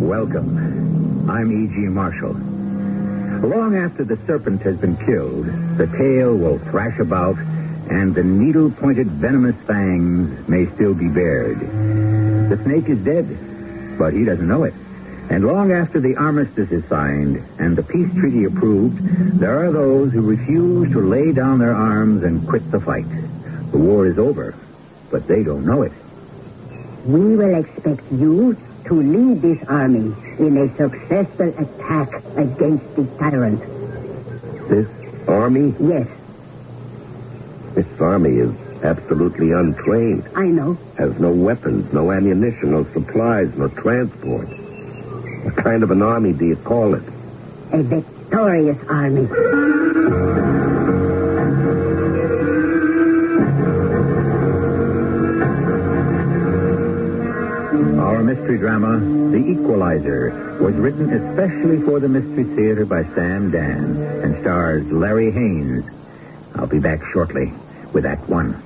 Welcome. I'm E.G. Marshall. Long after the serpent has been killed, the tail will thrash about, and the needle-pointed venomous fangs may still be bared. The snake is dead, but he doesn't know it. And long after the armistice is signed and the peace treaty approved, there are those who refuse to lay down their arms and quit the fight. The war is over, but they don't know it. We will expect you to lead this army in a successful attack against the tyrant. This army? Yes, This army is absolutely untrained. I know. Has no weapons, no ammunition, no supplies, no transport. What kind of an army do you call it? A victorious army. Our mystery drama, The Equalizer, was written especially for the Mystery Theater by Sam Dan and stars Larry Haynes. I'll be back shortly with Act One.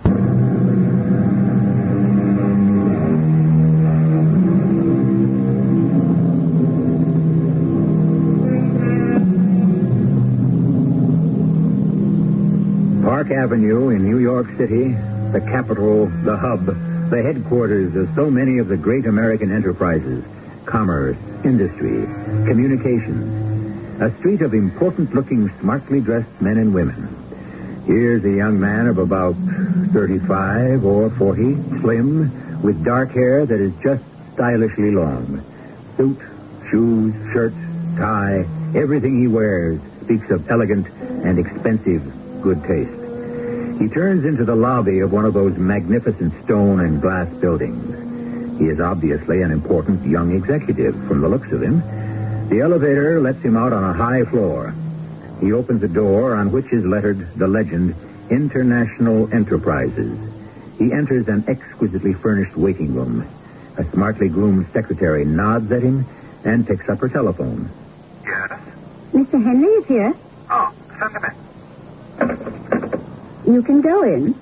Park Avenue in New York City, the capital, the hub, the headquarters of so many of the great American enterprises, commerce, industry, communications. A street of important-looking, smartly dressed men and women. Here's a young man of about 35 or 40, slim, with dark hair that is just stylishly long. Suit, shoes, shirt, tie, everything he wears speaks of elegant and expensive good taste. He turns into the lobby of one of those magnificent stone and glass buildings. He is obviously an important young executive from the looks of him. The elevator lets him out on a high floor. He opens a door on which is lettered the legend, International Enterprises. He enters an exquisitely furnished waiting room. A smartly groomed secretary nods at him and picks up her telephone. Yes? Mr. Henley is here. Oh, send him in. You can go in.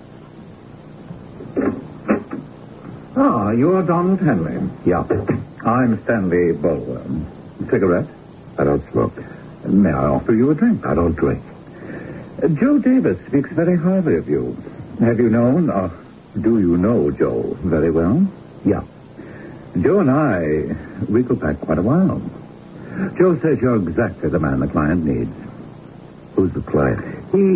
Ah, you're Donald Henley. Yeah. I'm Stanley Bulwer. Cigarette? I don't smoke. May I offer you a drink? I don't drink. Joe Davis speaks very highly of you. Have you known, do you know Joe very well? Yeah. Joe and I, we go back quite a while. Joe says you're exactly the man the client needs. Who's the client?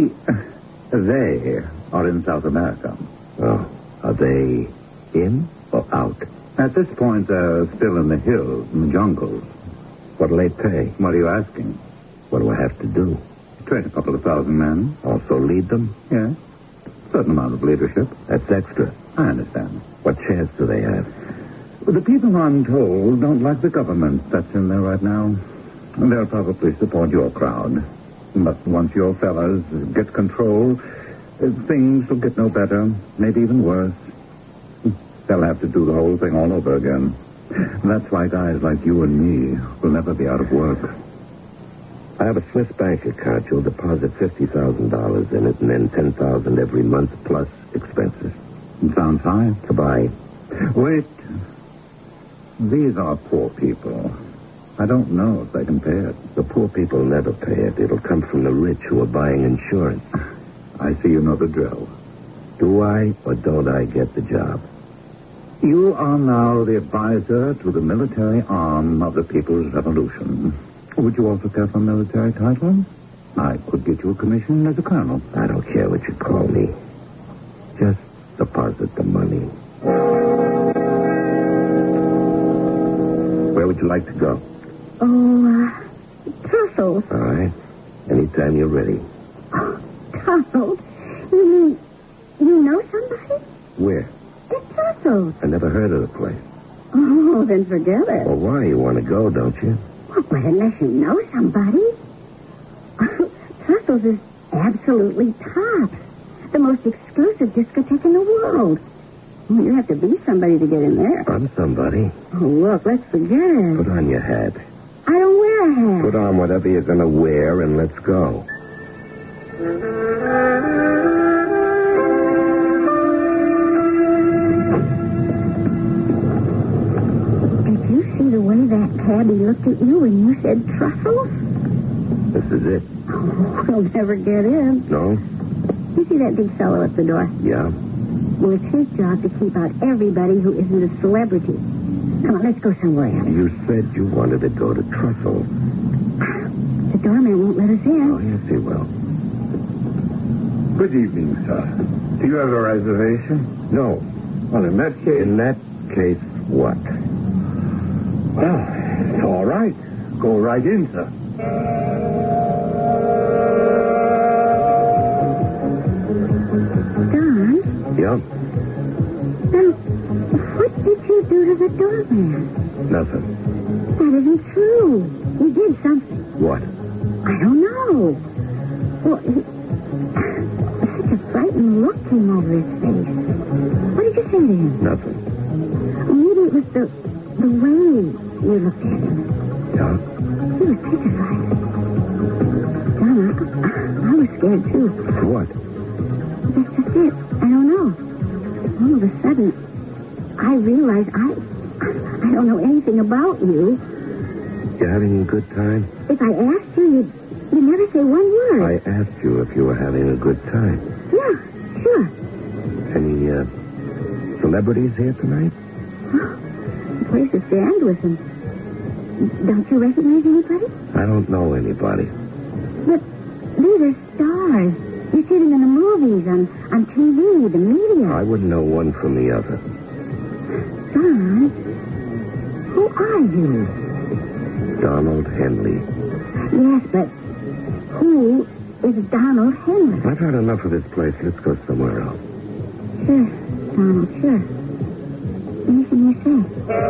They are in South America. Oh, are they in or out? At this point, they're still in the hills, in the jungles. What'll they pay? What are you asking? What do I have to do? Train a couple of thousand men. Also lead them? Yes. Certain amount of leadership. That's extra. I understand. What chance do they have? The people, I'm told, don't like the government that's in there right now. They'll probably support your crowd. But once your fellas get control, things will get no better, maybe even worse. They'll have to do the whole thing all over again. That's why guys like you and me will never be out of work. I have a Swiss bank account. You'll deposit $50,000 in it and then $10,000 every month plus expenses. Sounds fine. Goodbye. Wait. These are poor people. I don't know if they can pay it. The poor people never pay it. It'll come from the rich who are buying insurance. I see you know the drill. Do I or don't I get the job? You are now the advisor to the military arm of the People's Revolution. Would you also care for a military title? I could get you a commission as a colonel. I don't care what you call me. Just deposit the money. Where would you like to go? Oh, Trussell. All right. Anytime you're ready. Trussell? You know somebody? Where? At Trussell. I never heard of the place. Oh, then forget it. Well, why? You want to go, don't you? Well, but unless you know somebody. Trussell's is absolutely tops. The most exclusive discotheque in the world. Well, you have to be somebody to get in there. I'm somebody. Oh, look, let's forget it. Put on your hat. I don't wear a hat. Put on whatever you're going to wear and let's go. Did you see the way that cabbie looked at you when you said truffles? This is it. Oh, we'll never get in. No? You see that big fellow at the door? Yeah. Well, it's his job to keep out everybody who isn't a celebrity. Come on, let's go somewhere else. You said you wanted to go to Truffle. The doorman won't let us in. Oh, yes, he will. Good evening, sir. Do you have a reservation? No. Well, in that case... In that case, what? Well, it's all right. Go right in, sir. Don? Yeah? Now, what did you do to the doorman? Nothing. That isn't true. You did something. What? I don't know. Well, such a frightened look came over his face. What did you say to him? Nothing. Maybe it was the way you looked at him. Yeah? He was petrified. Don, I was scared too. What? That's just it. I don't know. All of a sudden, I realized I don't know anything about you. You having a good time? If I asked you, you'd never say one word. I asked you if you were having a good time. Yeah, sure. Any, celebrities here tonight? The place is jammed with them. Don't you recognize anybody? I don't know anybody. But these are stars. You see them in the movies, on TV, the media. I wouldn't know one from the other. Don, who are you? Donald Henley. Yes, but who is Donald Henley? I've had enough of this place. Let's go somewhere else. Sure, Donald, sure. Anything you say.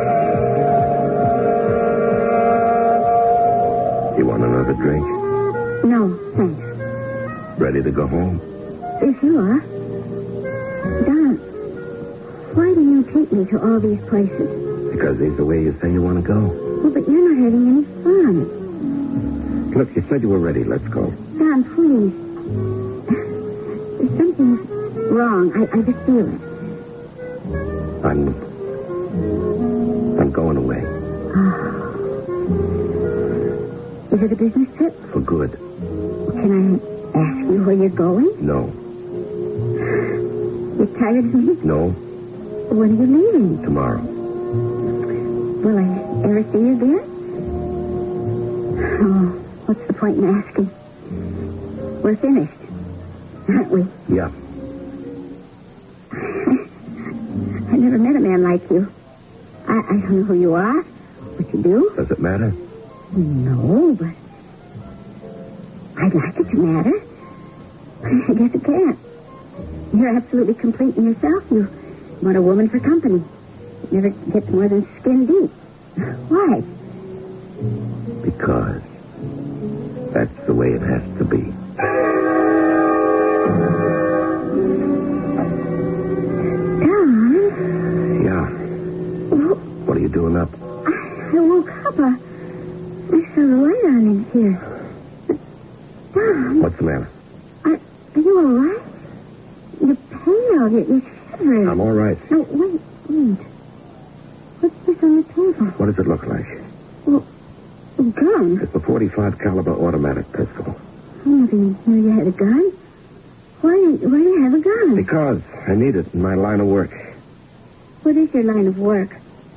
You want another drink? No, thanks. Ready to go home? If you are. Don, why do you take me to all these places? Because these are where you say you want to go. Well, but you're not having any fun. Look, you said you were ready. Let's go. Don, please. Something's wrong. I just feel it. I'm going away. Is it a business trip? For good. Can I ask you where you're going? No. You're tired of me? No. When are you leaving? Tomorrow. Will I ever see you again? Oh, what's the point in asking? We're finished, aren't we? Yeah. I never met a man like you. I don't know who you are, what you do. Does it matter? No, but I'd like it to matter. I guess it can't. You're absolutely complete in yourself. You want a woman for company. It never gets more than skin deep. Why? Because that's the way it has to be. Don? Yeah. What are you doing up? I woke up. I saw the light on in here. Don? What's the matter? Are you all right? You're pale. You're shivering. I'm all right. No, wait. What's this on the table? What does it look like? Well, a gun. It's a .45 caliber automatic pistol. I never knew you had a gun. Why do you have a gun? Because I need it in my line of work. What is your line of work?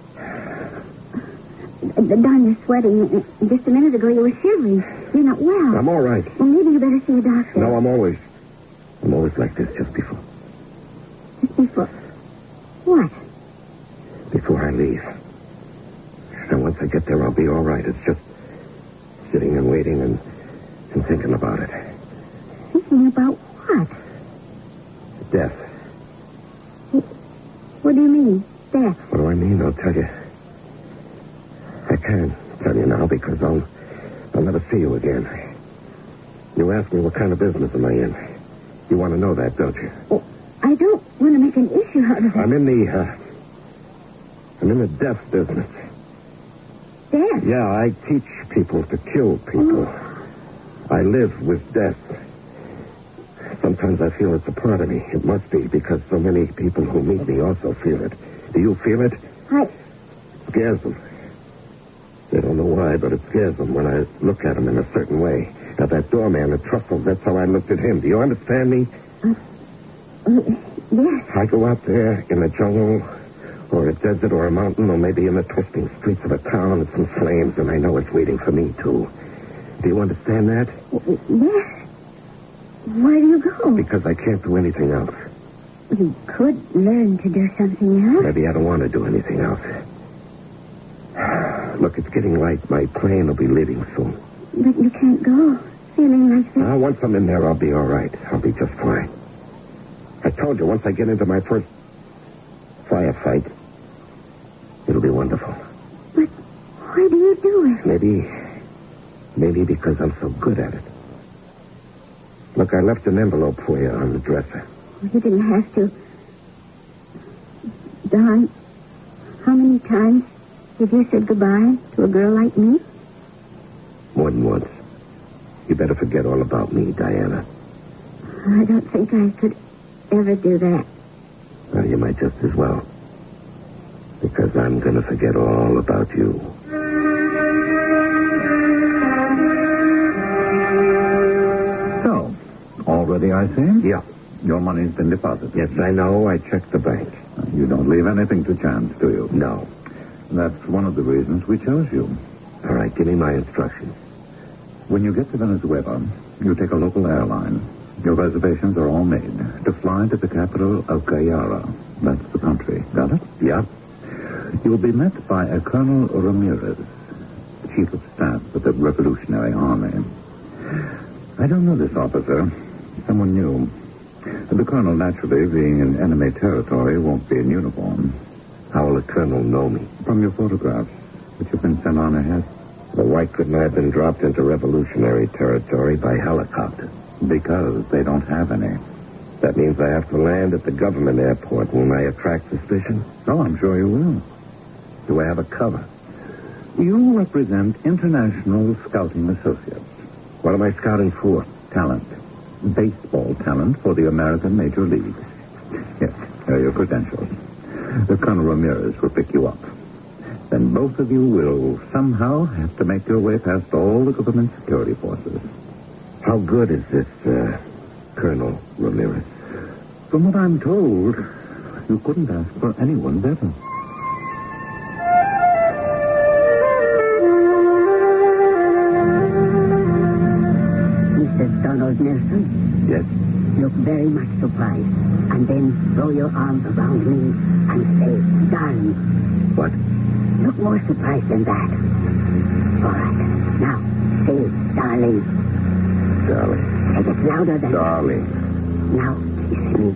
Don, you're sweating. Just a minute ago, you were shivering. You're not well. I'm all right. Well, maybe you better see a doctor. No, I'm always like this just before. Just before. What? Before I leave. And once I get there, I'll be all right. It's just sitting and waiting and thinking about it. Thinking about what? Death. What do you mean, death? What do I mean? I'll tell you. I can't tell you now because I'll never see you again. You asked me what kind of business am I in. You want to know that, don't you? Oh, I don't want to make an issue out of it. I'm in the death business. Death? Yeah, I teach people to kill people. Oh. I live with death. Sometimes I feel it's a part of me. It must be because so many people who meet me also feel it. Do you feel it? I... Scares them. shy, but it scares them when I look at them in a certain way. Now, that doorman at Trussell, that's how I looked at him. Do you understand me? Yes. I go out there in the jungle, or a desert, or a mountain, or maybe in the twisting streets of a town with some flames, and I know it's waiting for me, too. Do you understand that? Yes. Where do you go? Because I can't do anything else. You could learn to do something else. Maybe I don't want to do anything else. Look, it's getting light. My plane will be leaving soon. But you can't go feeling like this. Once I'm in there, I'll be all right. I'll be just fine. I told you, once I get into my first firefight, it'll be wonderful. But why do you do it? Maybe because I'm so good at it. Look, I left an envelope for you on the dresser. You didn't have to. Don, how many times have you said goodbye to a girl like me? More than once. You better forget all about me, Diana. I don't think I could ever do that. Well, you might just as well. Because I'm going to forget all about you. So, all ready, I see? Yeah. Your money's been deposited. Yes, I know. I checked the bank. You don't leave anything to chance, do you? No. That's one of the reasons we chose you. All right, give me my instructions. When you get to Venezuela, you take a local airline. Your reservations are all made to fly to the capital of Guyara. That's the country. Got it? Yeah? You'll be met by a Colonel Ramirez, Chief of Staff of the Revolutionary Army. I don't know this officer. Someone new. The colonel, naturally, being in enemy territory, won't be in uniform. How will the colonel know me? From your photographs, which have been sent on ahead. Well, why couldn't I have been dropped into revolutionary territory by helicopter? Because they don't have any. That means I have to land at the government airport. Won't I attract suspicion? Oh, I'm sure you will. Do I have a cover? You represent International Scouting Associates. What am I scouting for? Talent. Baseball talent for the American Major League. Yes, here are your credentials. The Colonel Ramirez will pick you up. Then both of you will somehow have to make your way past all the government security forces. How good is this, Colonel Ramirez? From what I'm told, you couldn't ask for anyone better. Mr. Donald Nelson? Yes. Look very much surprised. And then throw your arms around me and say, darling. What? Look more surprised than that. All right. Now, say, darling. Darling. Say it louder than Darling. Now, kiss me.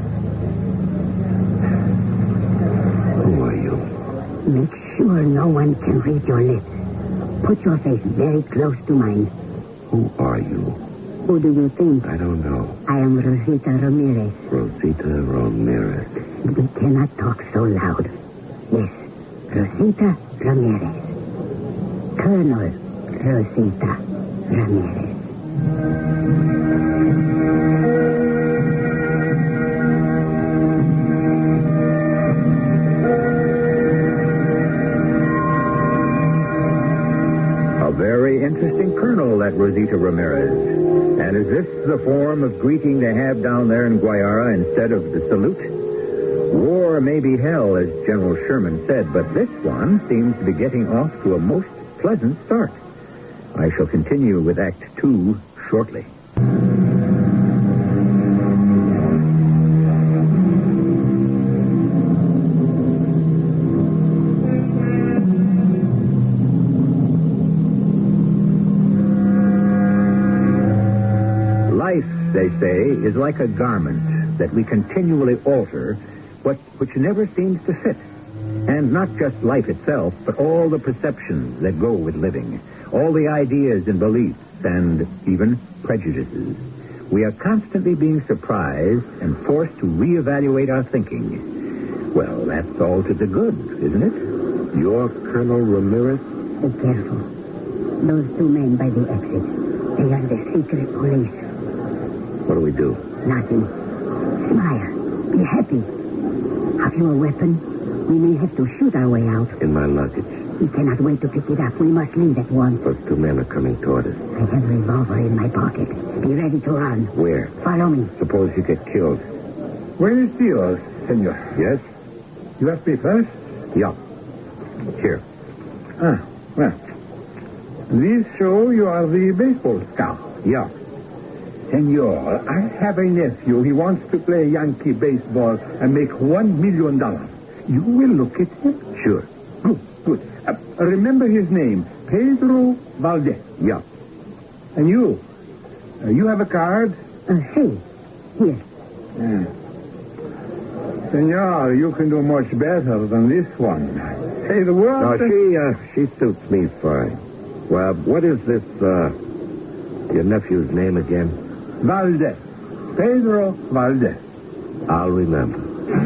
Who are you? Make sure no one can read your lips. Put your face very close to mine. Who are you? Who do you think? I don't know. I am Rosita Ramirez. Rosita Ramirez. We cannot talk so loud. Yes, Rosita Ramirez. Colonel Rosita Ramirez. A very interesting colonel, that Rosita Ramirez. And is this the form of greeting they have down there in Guayara instead of the salute? War may be hell, as General Sherman said, but this one seems to be getting off to a most pleasant start. I shall continue with Act 2 shortly. Life, they say, is like a garment that we continually alter, which never seems to fit. And not just life itself, but all the perceptions that go with living, all the ideas and beliefs, and even prejudices. We are constantly being surprised and forced to reevaluate our thinking. Well, that's all to the good, isn't it? You're Colonel Ramirez? Be careful. Those two men by the exit. They are the secret police. What do we do? Nothing. Smile. Be happy. Have you a weapon? We may have to shoot our way out. In my luggage. We cannot wait to pick it up. We must leave at once. Those two men are coming toward us. I have a revolver in my pocket. Be ready to run. Where? Follow me. Suppose you get killed. Where is Dios, senor? Yes? You asked me first? Yeah. Here. Ah, well. These show you are the baseball scout. Yeah. Senor, I have a nephew. He wants to play Yankee baseball and make $1 million. You will look at him? Sure. Good, good. Remember his name, Pedro Valdez. Yeah. And you? You have a card? Hey, here. Senor, you can do much better than this one. Say the word. No, she suits me fine. Well, what is this, your nephew's name again? Valdez. Pedro Valdez. I'll remember.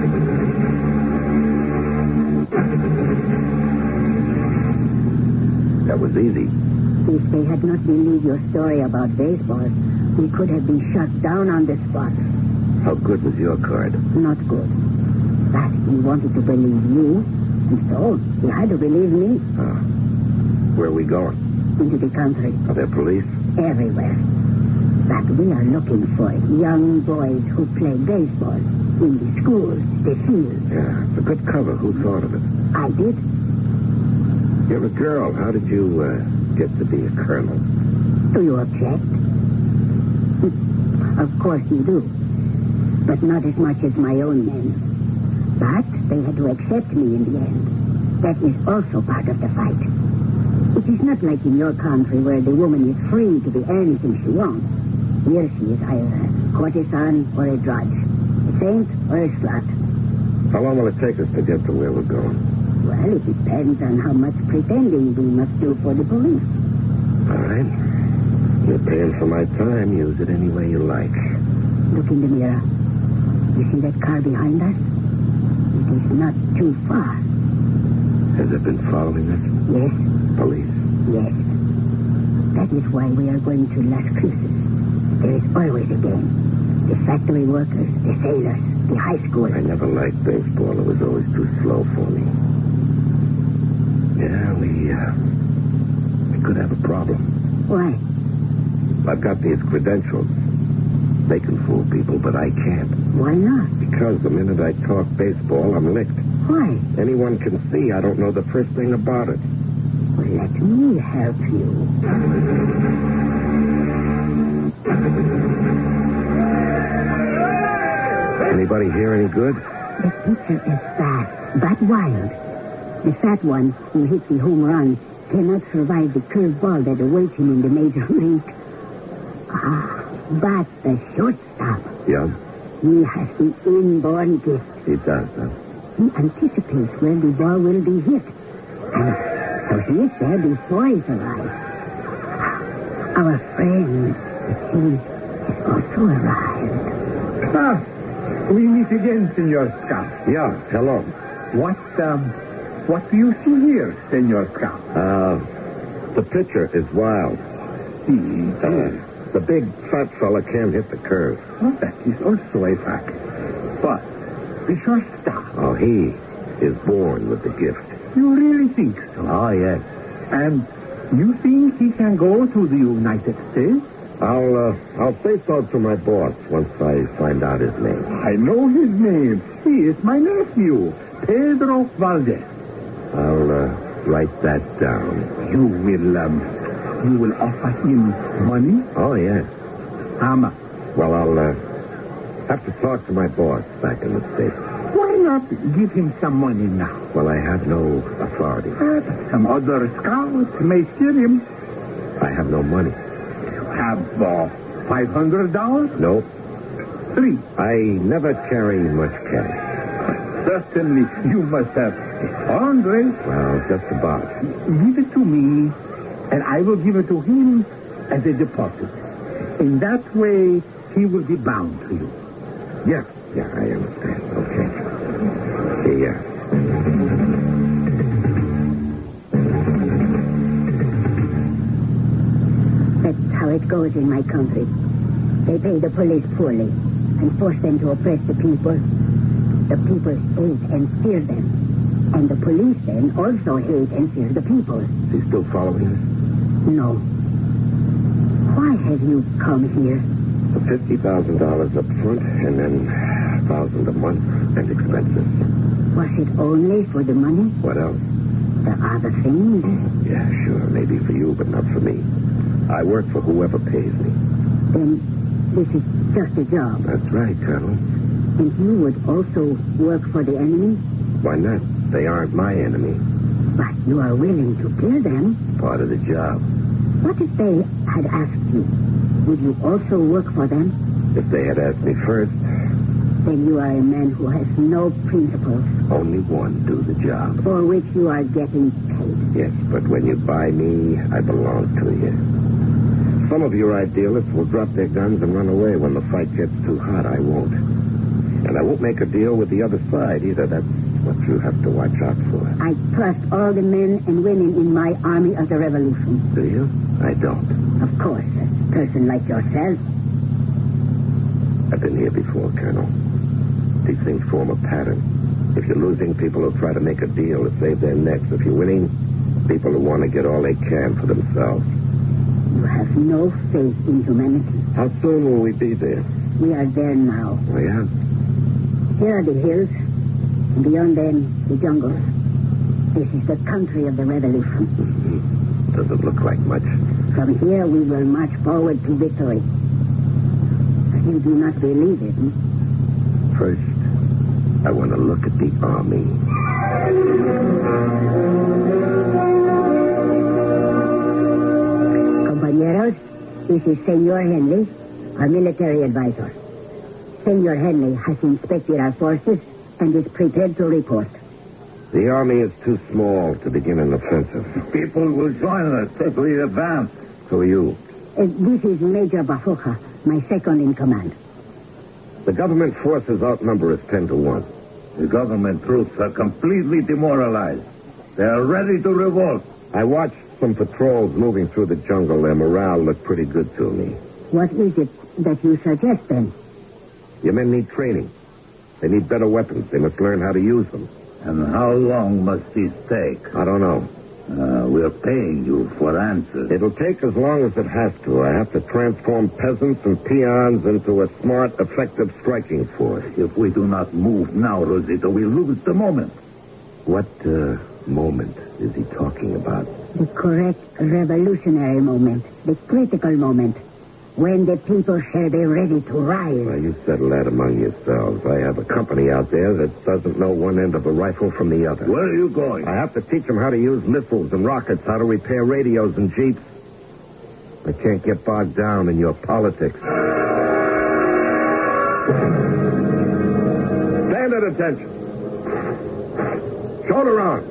That was easy. If they had not believed your story about baseball, we could have been shot down on the spot. How good was your card? Not good. But he wanted to believe you, and so he had to believe me. Where are we going? Into the country, Are there police? everywhere. But we are looking for young boys who play baseball in the schools, the fields. Yeah, it's a good cover. Who thought of it? I did. You're a girl. How did you get to be a colonel? Do you object? Of course you do. But not as much as my own men. But they had to accept me in the end. That is also part of the fight. It is not like in your country where the woman is free to be anything she wants. Here she is either a courtesan or a drudge, a saint or a slut. How long will it take us to get to where we're going? Well, it depends on how much pretending we must do for the police. All right. You're paying for my time. Use it any way you like. Look in the mirror. You see that car behind us? It is not too far. Has it been following us? Yes, Police? yes. That is why we are going to Las Cruces. There is always a game. The factory workers, the sailors, the high school. I never liked baseball. It was always too slow for me. Yeah, we could have a problem. Why? I've got these credentials. They can fool people, but I can't. Why not? Because the minute I talk baseball, I'm licked. Why? Anyone can see I don't know the first thing about it. Well, let me help you. Anybody here any good? The pitcher is fast, but wild. The fat one who hit the home run cannot survive the curved ball that awaits him in the major league. But the shortstop, Yeah, he has the inborn gift. he does, huh? He anticipates where the ball will be hit. And so he is there before it arrives. Our friend, he has also arrived. Ah, we meet again, Senor Scout. Yeah, hello. What do you see here, Senor Scout? The pitcher is wild. The big fat fella can't hit the curve. Well, that is also a fact. But the shortstop, Oh, he is born with the gift. you really think so? Oh, yes. And you think he can go to the United States? I'll say so to my boss once I find out his name. I know his name. He is my nephew, Pedro Valdez. I'll write that down. You will offer him money? Oh, yes. How much? Well, I'll have to talk to my boss back in the States. Why not give him some money now? Well, I have no authority. Some other scouts may steal him. I have no money. Have $500? Nope. 3. I never carry much cash. Certainly, you must have 100. Well, just about. Give it to me, and I will give it to him as a deposit. In that way, he will be bound to you. Yeah, I understand. Okay. Here. That's how it goes in my country. They pay the police poorly and force them to oppress the people. The people hate and fear them. And the police then also hate and fear the people. Is he still following us? No. Why have you come here? For $50,000 up front and then $1,000 a month and expenses. Was it only for the money? What else? The other things? Yeah, sure. Maybe for you, but not for me. I work for whoever pays me. Then this is just a job. That's right, Colonel. And you would also work for the enemy? Why not? They aren't my enemy. But you are willing to kill them. Part of the job. What if they had asked you? Would you also work for them? If they had asked me first, Then you are a man who has no principles, only one do the job. for which you are getting paid. Yes, but when you buy me, I belong to you. Some of your idealists will drop their guns and run away when the fight gets too hot. I won't. And I won't make a deal with the other side either. That's what you have to watch out for. I trust all the men and women in my army of the revolution. Do you? I don't. Of course, a person like yourself. I've been here before, Colonel. These things form a pattern. If you're losing, people will try to make a deal to save their necks. If you're winning, people who want to get all they can for themselves. You have no faith in humanity. How soon will we be there? We are there now. Oh, yeah? Here are the hills, and beyond them, the jungles. This is the country of the revolution. Doesn't look like much. From here, we will march forward to victory. You do not believe it, hmm? First, I want to look at the army. Compañeros, this is Senor Henley, our military advisor. Senor Henley has inspected our forces and is prepared to report. The army is too small to begin an offensive. People will join us if we advance. Who are you? This is Major Bafuja, my second in command. The government forces outnumber us 10-1. The government troops are completely demoralized. They are ready to revolt. I watched some patrols moving through the jungle. Their morale looked pretty good to me. What is it that you suggest, then? Your men need training. They need better weapons. They must learn how to use them. And how long must this take? I don't know. We're paying you for answers. It'll take as long as it has to. I have to transform peasants and peons into a smart, effective striking force. If we do not move now, Rosita, we lose the moment. What moment is he talking about? The correct revolutionary moment, the critical moment, when the people shall be ready to rise. Well, you settle that among yourselves. I have a company out there that doesn't know one end of a rifle from the other. Where are you going? I have to teach them how to use missiles and rockets, how to repair radios and jeeps. I can't get bogged down in your politics. Stand at attention. Shoulder arms.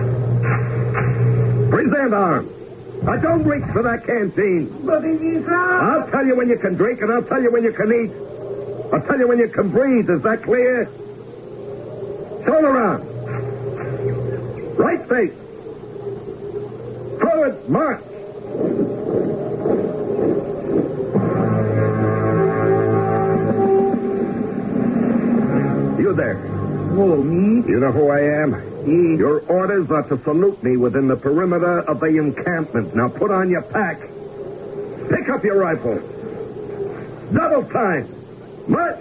Present arms. Now, don't reach for that canteen. But it is I'll tell you when you can drink, and I'll tell you when you can eat. I'll tell you when you can breathe. Is that clear? Shoulder round. Right face. Forward, march. You there. Oh, me? You know who I am? Your orders are to salute me within the perimeter of the encampment. Now put on your pack. Pick up your rifle. Double time. March.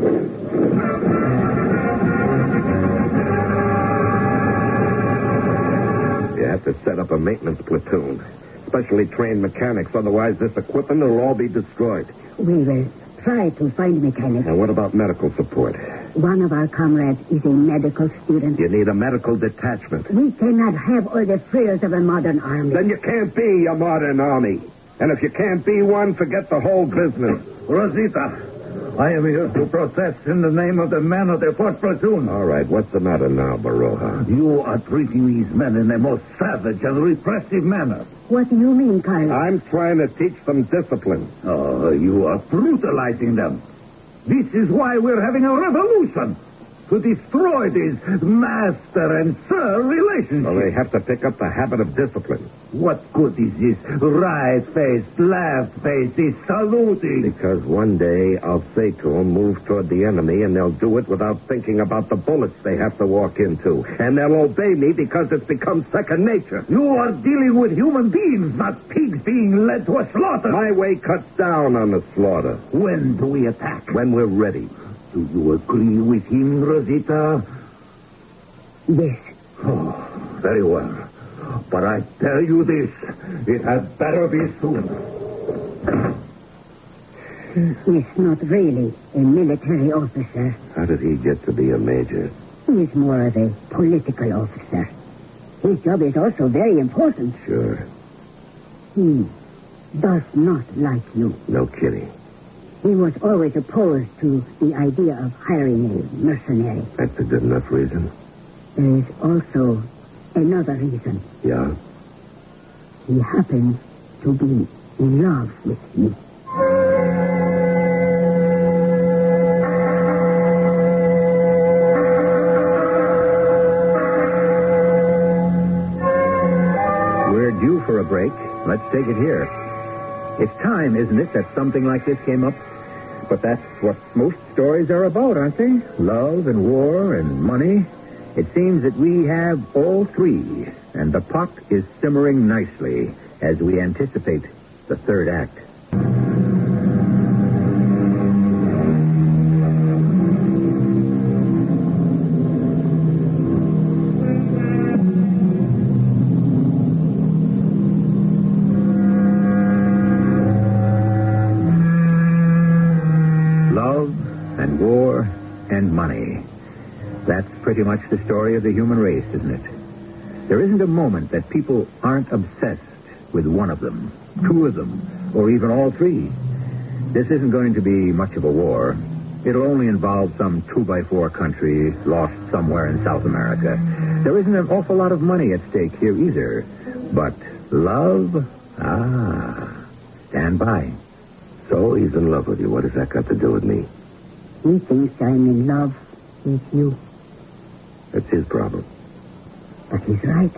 You have to set up a maintenance platoon. Specially trained mechanics. Otherwise, this equipment will all be destroyed. We will try to find mechanics. And what about medical support? One of our comrades is a medical student. You need a medical detachment. We cannot have all the frills of a modern army. Then you can't be a modern army. And if you can't be one, forget the whole business. Rosita, I am here to protest in the name of the men of the 4th platoon. All right, what's the matter now, Baroja? You are treating these men in the most savage and repressive manner. What do you mean, Carlos? I'm trying to teach them discipline. Oh, you are brutalizing them. This is why we're having a revolution. to destroy this master and sir relationship. Well, they have to pick up the habit of discipline. What good is this right-faced, left-faced, this saluting? Because one day I'll say to them, move toward the enemy, and they'll do it without thinking about the bullets they have to walk into. And they'll obey me because it's become second nature. You are dealing with human beings, not pigs being led to a slaughter. My way cuts down on the slaughter. When do we attack? When we're ready. Do you agree with him, Rosita? Yes. Oh, very well. But I tell you this, it had better be soon. He's not really a military officer. How did he get to be a major? He is more of a political officer. His job is also very important. Sure. He does not like you. No kidding. He was always opposed to the idea of hiring a mercenary. That's a good enough reason. There is also another reason. Yeah? He happens to be in love with me. We're due for a break. Let's take it here. It's time, isn't it, that something like this came up? But that's what most stories are about, aren't they? Love and war and money. It seems that we have all three, and the pot is simmering nicely as we anticipate the third act. And war and money. That's pretty much the story of the human race, isn't it? There isn't a moment that people aren't obsessed with one of them, two of them, or even all three. This isn't going to be much of a war. It'll only involve some 2x4 country lost somewhere in South America. There isn't an awful lot of money at stake here either. But love? Stand by. So he's in love with you. What has that got to do with me? He thinks I'm in love with you. That's his problem. But he's right.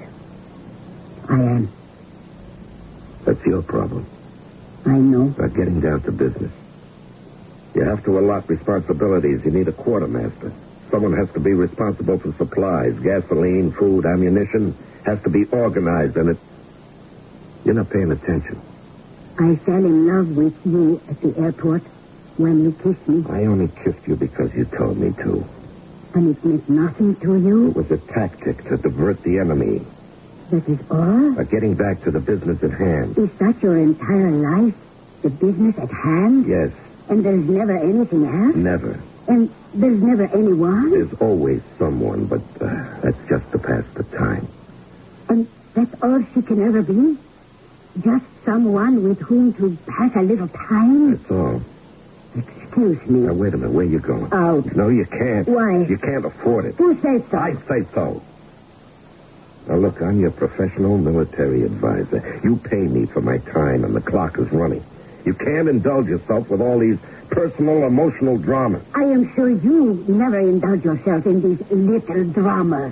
I am. That's your problem. I know. Now, getting down to business. You have to allot responsibilities. You need a quartermaster. Someone has to be responsible for supplies, gasoline, food, ammunition. Has to be organized, and it... You're not paying attention. I fell in love with you at the airport when you kissed me. I only kissed you because you told me to. And it meant nothing to you? It was a tactic to divert the enemy. That is all? Getting back to the business at hand. Is that your entire life? The business at hand? Yes. And there's never anything else? Never. And there's never anyone? There's always someone, but that's just to pass the time. And that's all she can ever be? Just someone with whom to pass a little time? That's all. Excuse me. Now, wait a minute. Where you going? Out. No, you can't. Why? You can't afford it. Who says so? I say so. Now, look, I'm your professional military advisor. You pay me for my time, and the clock is running. You can't indulge yourself with all these personal, emotional dramas. I am sure you never indulge yourself in these little dramas.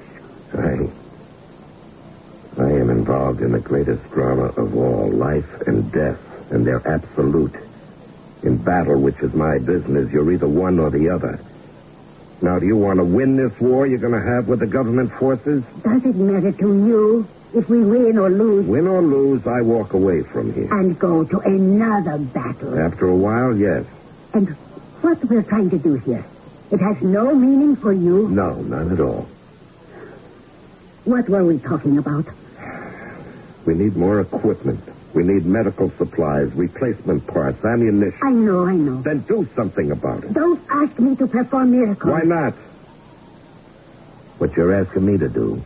I am involved in the greatest drama of all, life and death, and they're absolute. In battle, which is my business, you're either one or the other. Now, do you want to win this war you're going to have with the government forces? Does it matter to you if we win or lose? Win or lose, I walk away from here. And go to another battle. After a while, yes. And what we're trying to do here, it has no meaning for you? No, not at all. What were we talking about? We need more equipment. We need medical supplies, replacement parts, ammunition. I know. Then do something about it. Don't ask me to perform miracles. Why not? What you're asking me to do.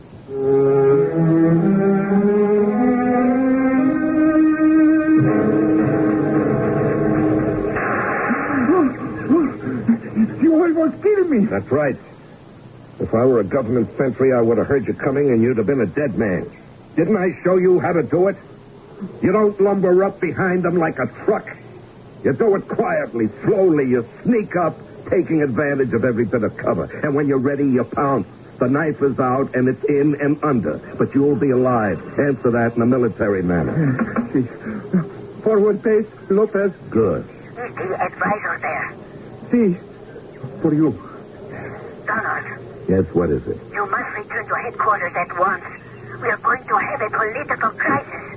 You almost killed me. That's right. If I were a government sentry, I would have heard you coming and you'd have been a dead man. Didn't I show you how to do it? You don't lumber up behind them like a truck. You do it quietly, slowly. You sneak up, taking advantage of every bit of cover. And when you're ready, you pounce. The knife is out, and it's in and under. But you'll be alive. Answer that in a military manner. Forward pace, Lopez. Good. Is the advisor there? See, for you. Donald, Yes, what is it? you must return to headquarters at once. We are going to have a political crisis.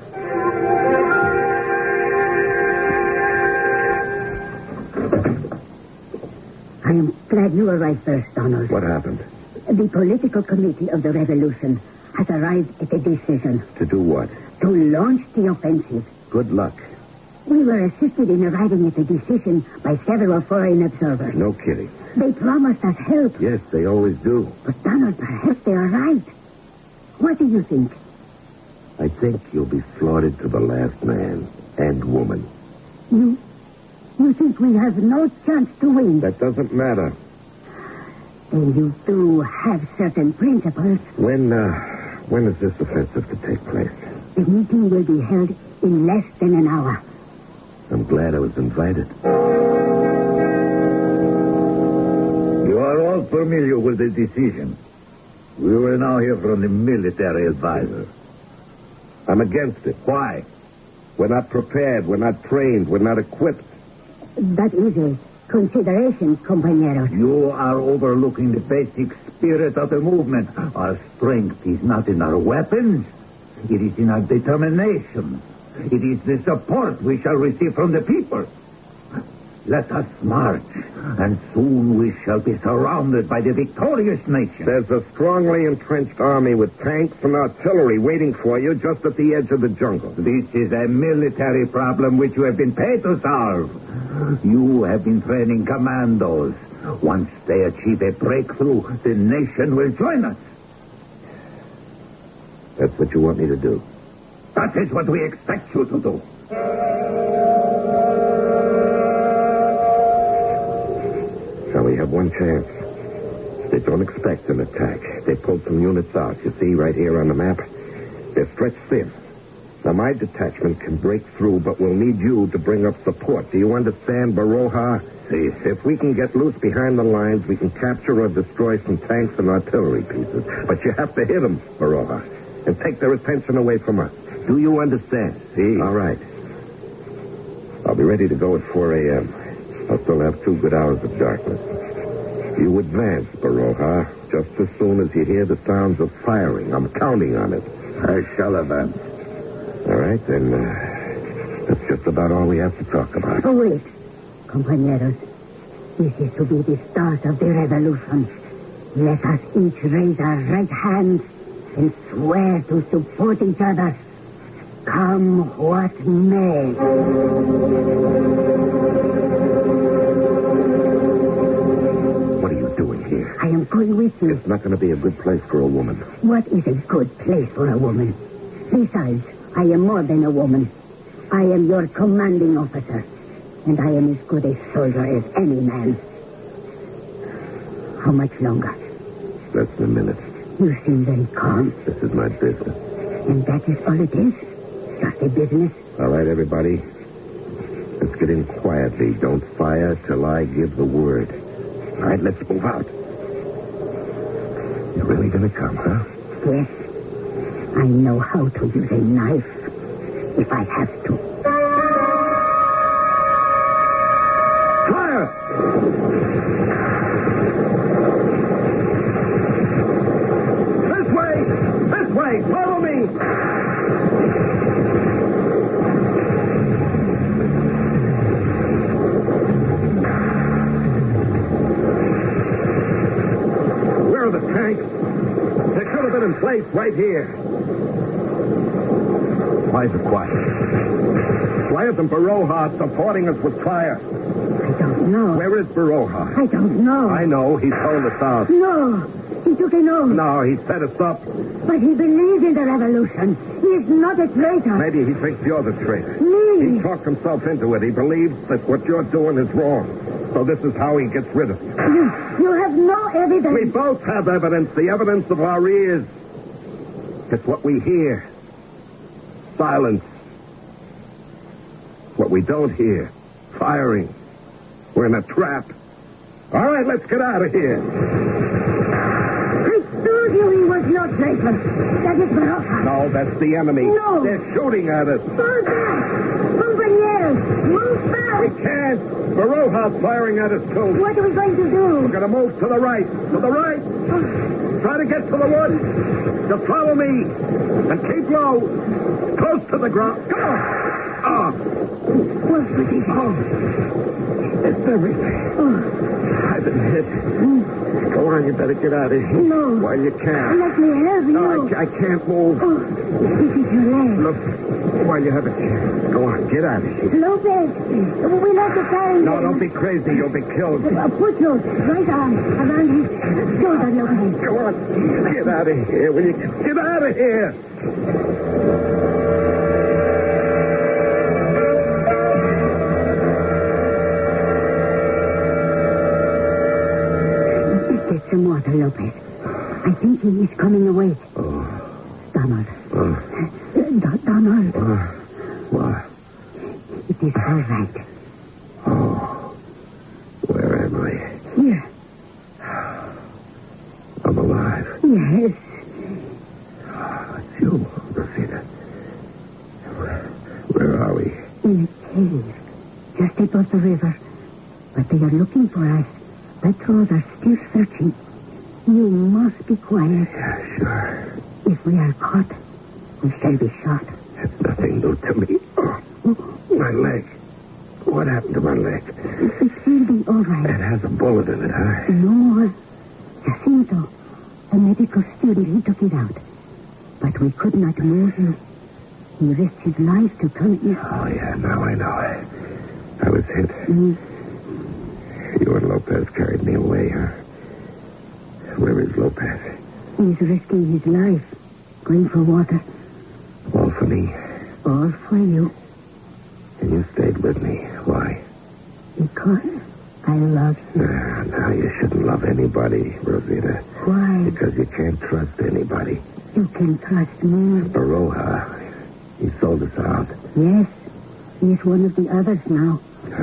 I am glad you arrived first, Donald. What happened? The political committee of the revolution has arrived at a decision To do what? to launch the offensive. Good luck. We were assisted in arriving at the decision by several foreign observers. No kidding. They promised us help. Yes, they always do. But, Donald, perhaps they are right. What do you think? I think you'll be slaughtered to the last man and woman. You think we have no chance to win? That doesn't matter. Then you do have certain principles. When is this offensive to take place? The meeting will be held in less than an hour. I'm glad I was invited. You are all familiar with the decision. We will now hear from the military advisor. I'm against it. Why? We're not prepared. We're not trained. We're not equipped. That is a consideration, compañeros. You are overlooking the basic spirit of the movement. Our strength is not in our weapons. It is in our determination. It is the support we shall receive from the people. Let us march, and soon we shall be surrounded by the victorious nation. There's a strongly entrenched army with tanks and artillery waiting for you just at the edge of the jungle. This is a military problem which you have been paid to solve. You have been training commandos. Once they achieve a breakthrough, the nation will join us. That's what you want me to do. That is what we expect you to do. Shall we have one chance? They don't expect an attack. They pulled some units out. You see right here on the map? They're stretched thin. Now, my detachment can break through, but we'll need you to bring up support. Do you understand, Baroja? See, If we can get loose behind the lines, we can capture or destroy some tanks and artillery pieces. But you have to hit them, Baroja, and take their attention away from us. Do you understand? See. All right. I'll be ready to go at 4 a.m. I'll still have 2 good hours of darkness. You advance, Baroja, just as soon as you hear the sounds of firing. I'm counting on it. I shall advance. All right, then, that's just about all we have to talk about. Oh, wait. Compañeros, this is to be the start of the revolution. Let us each raise our right hands and swear to support each other. Come what may. What are you doing here? I am going with you. It's not going to be a good place for a woman. What is a good place for a woman? Besides, I am more than a woman. I am your commanding officer. And I am as good a soldier as any man. How much longer? Less than a minute. You seem very calm. This is my business. And that is all it is? Just a business? All right, everybody. Let's get in quietly. Don't fire till I give the word. All right, let's move out. You're really going to come, huh? Yes. I know how to use a knife if I have to. Fire! This way! This way! Follow me! Where are the tanks? They should have been in place right here. Why is it quiet? Wyatt and Baroja supporting us with fire. I don't know. Where is Baroja? I don't know. I know. He's told us out. No. He took an oath. No, he set us up. But he believes in the revolution. He is not a traitor. Maybe he thinks you're the traitor. Me. He talked himself into it. He believes that what you're doing is wrong. So this is how he gets rid of you. You have no evidence. We both have evidence. The evidence of our ears. It's what we hear. Silence. What we don't hear. Firing. We're in a trap. All right, let's get out of here. I told you he was no traitor. That is Baroja. No, that's the enemy. No. They're shooting at us. Fall back. Compañeros, move back. We can't. Baroja's firing at us, too. What are we going to do? We're going to move to the right. To the right. Try to get to the woods. Just follow me. And keep low. Close to the ground. Come on. What was it? It's everything. I've been hit. Go on, you better get out of here. No. While you can. Let me help you. No, I can't move. This is your leg. Look, while you have a chance. Go on, get out of here. Lopez, we'll have to carry No, him. don't be crazy. You'll be killed. Put your right arm around his shoulder, Lopez. Go on. Get out of here. Will you get out of here? Get some water, Lopez. I think he is coming away. Oh. Donald. Oh. Donald. What? It is all right. Oh. Where am I? Here. I'm alive. Yes. It's you, Rosita. Where are we? In a cave. Just above the river. But they are looking for us. Patrols are still searching. You must be quiet. Yeah, sure. If we are caught, we shall be shot. It's nothing new to me. Oh, my leg. What happened to my leg? It will be all right. It has a bullet in it, huh? No. Jacinto, the medical student, he took it out. But we could not move you. He risked his life to come here. Oh, yeah, now I know. I was hit. You and Lopez carried me away, huh? Where is Lopez? He's risking his life. Going for water. All for me. All for you. And you stayed with me. Why? Because I love you. Now you shouldn't love anybody, Rosita. Why? Because you can't trust anybody. You can trust me. Baroja, he sold us out. Yes. He's one of the others now.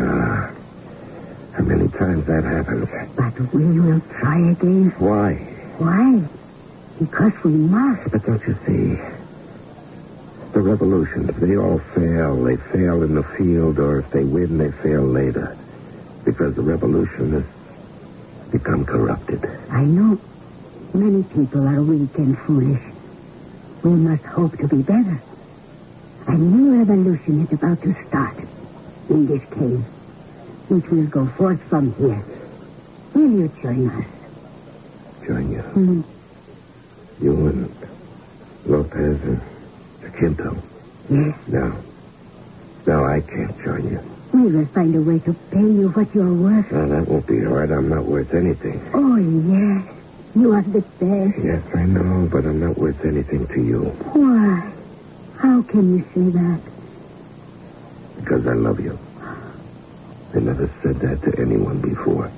How many times that happens? But we will try again. Why? Why? Because we must. But don't you see? The revolutions, they all fail. They fail in the field, or if they win, they fail later. Because the revolutionists become corrupted. I know. Many people are weak and foolish. We must hope to be better. A new revolution is about to start in this cave. It will go forth from here. Will you join us? Join you? You and Lopez and Jacinto? Yes. No, I can't join you. We will find a way to pay you what you're worth. No, that won't be hard. I'm not worth anything. Oh, yes. You are the best. Yes, I know, but I'm not worth anything to you. Why? How can you say that? Because I love you. I never said that to anyone before.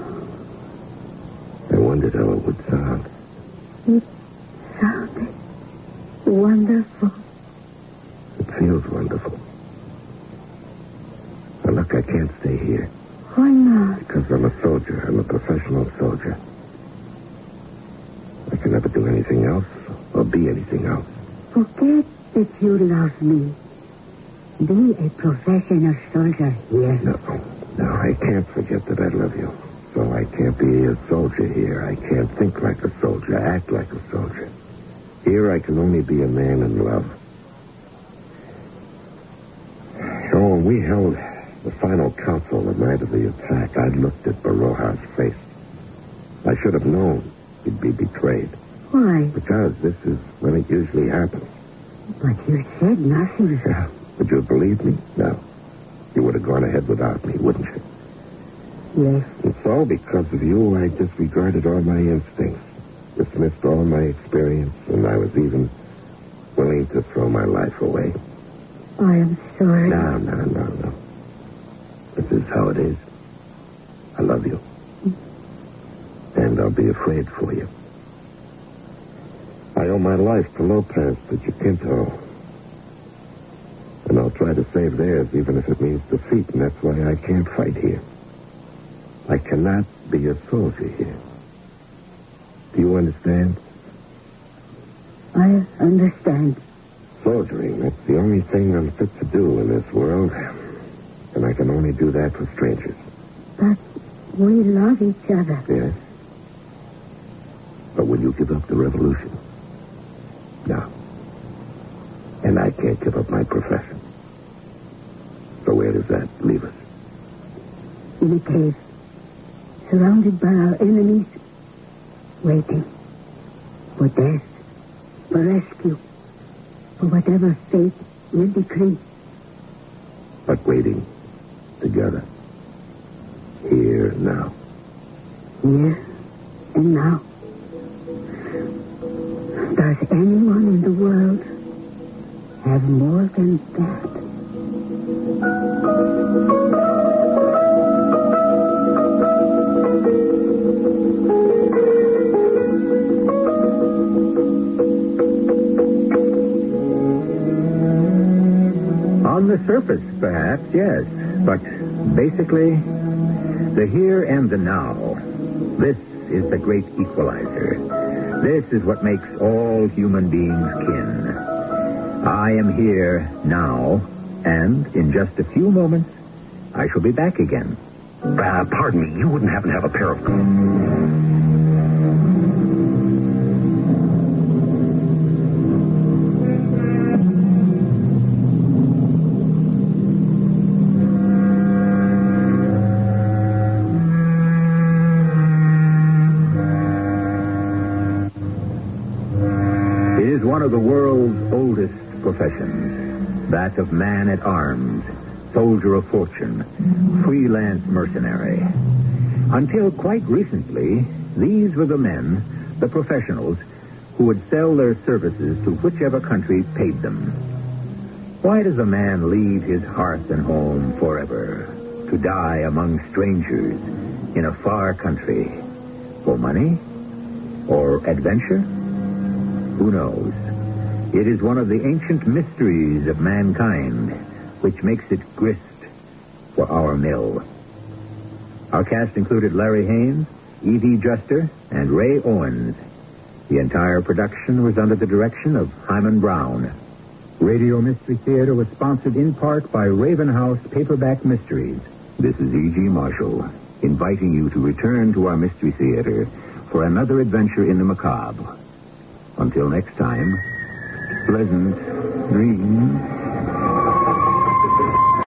I wondered how it would sound. It sounded wonderful. It feels wonderful. Now, look, I can't stay here. Why not? Because I'm a soldier. I'm a professional soldier. I can never do anything else or be anything else. Forget that you love me. Be a professional soldier here. No, I can't forget that I love you. So I can't be a soldier here. I can't think like a soldier, act like a soldier. Here I can only be a man in love. So when we held the final council the night of the attack, I looked at Baroja's face. I should have known he'd be betrayed. Why? Because this is when it usually happens. But you said nothing. Yeah. Would you have believed me? No. You would have gone ahead without me, wouldn't you? Yes. And so, because of you, I disregarded all my instincts, dismissed all my experience, and I was even willing to throw my life away. I am sorry. No. This is how it is. I love you. And I'll be afraid for you. I owe my life to Lopez, to Jacinto. And I'll try to save theirs, even if it means defeat, and that's why I can't fight here. I cannot be a soldier here. Do you understand? I understand. Soldiering, that's the only thing I'm fit to do in this world. And I can only do that for strangers. But we love each other. Yes. But will you give up the revolution? No. And I can't give up my profession. So where does that leave us? In a cave, surrounded by our enemies, waiting for death, for rescue, for whatever fate will decree. But waiting together. Here and now. Here and now. Does anyone in the world have more than that? On the surface, perhaps, yes. But basically, the here and the now. This is the great equalizer. This is what makes all human beings kin. I am here now, and in just a few moments, I shall be back again. Pardon me, you wouldn't happen to have a pair of... It is one of the world's oldest professions, that of man-at-arms, soldier of fortune, freelance mercenary. Until quite recently, these were the men, the professionals, who would sell their services to whichever country paid them. Why does a man leave his hearth and home forever, to die among strangers in a far country? For money? Or adventure? Who knows? It is one of the ancient mysteries of mankind, which makes it grist for our mill. Our cast included Larry Haynes, E.V. Juster, and Ray Owens. The entire production was under the direction of Hyman Brown. Radio Mystery Theater was sponsored in part by Raven House Paperback Mysteries. This is E.G. Marshall, inviting you to return to our Mystery Theater for another adventure in the macabre. Until next time, pleasant dreams.